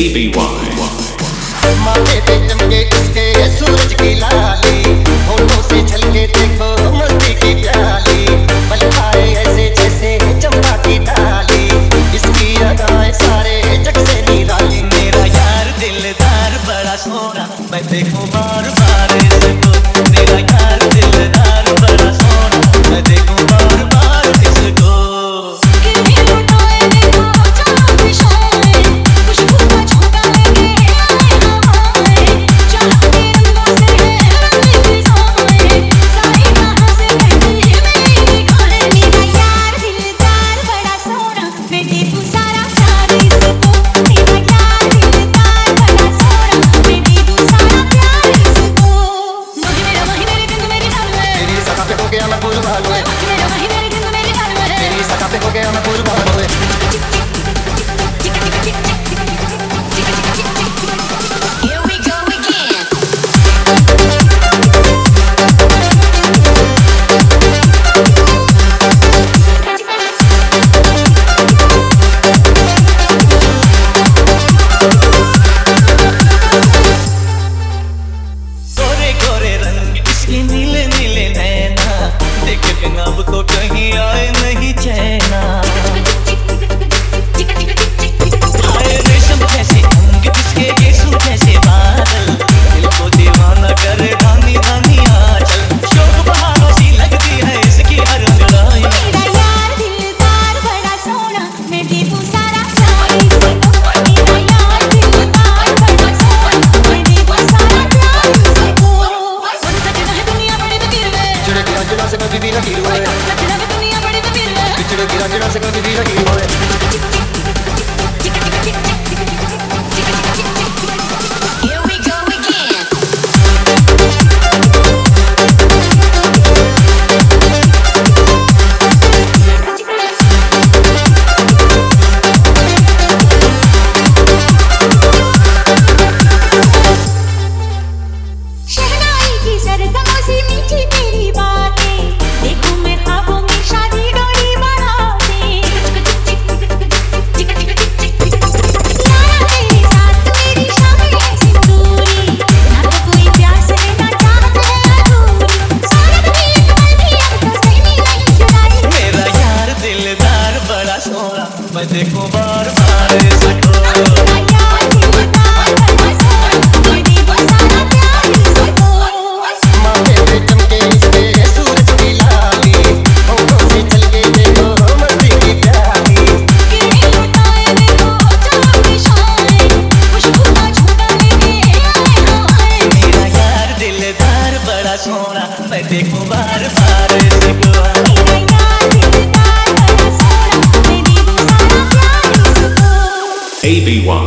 माथे पे चमके इसके सूरज की लाली, होठों से छलके देखो मस्ती की प्याली, पल खाए ऐसे जैसे चंपा की डाली, इसकी अदाएं सारे जग से निराली। मेरा यार दिलदार बड़ा सोना, मैं देखूं बार बार इसको। मेरा यार दिलदार बड़ा सोना, मैं देखूं बार बार इसको। नीले नीले नैना देख के अब को कहीं आए नहीं चैना। हाय रेशम जैसे अंग इसके गेसू जैसे बादल, दिल को दीवाना करे धानी धानी आंचल। शोक बहारों सी लगती है इसकी हर अंगड़ाई। मेरा यार दिलदार बड़ा सोना, मैं देखूं सारा प्यार इसको। मेरा यार दिलदार बड़ा सोना, मैं देखूं सारा प्यार इसको। सजना है दुनिया बड़ी फकीर है, चिड़े की रंजना से कभी भी नहीं हुए। सजना है दुनिया बड़ी फकीर है, चिड़े की रंजना से कभी भी नहीं हुए। Here we go again. शहनाई की सरगमों से मीठी तेरी बातें, देखूं मैं ख्वाबों में शादी डोरी बढ़ाते। यारा तेरे साथ मेरी शामें ऐसी पूरी, ना तो कोई प्यास लेना चाहत है अधूरी। सारा भी एक पल भी अब तो सहनी नहीं जुदाई। मेरा यार दिलदार बड़ा सोना, मैं देखूं बार बार इसको। मेरा यार दिलदार बड़ा सोना, मैं देखूं सारा प्यार इसको। माथे पे चमके इसके सूरज की लाली, होठों से छलके देखो मस्ती की प्याली। किरने लुटाए देखो चाँद की शान, खुशबू का झूठा लेके आए हवाएं। मेरा यार दिलदार बड़ा सोना, मैं देखूं बार बार इसको। मेरा यार दिलदार बड़ा सोना, मैं देखूं सारा प्यार इसको। ABY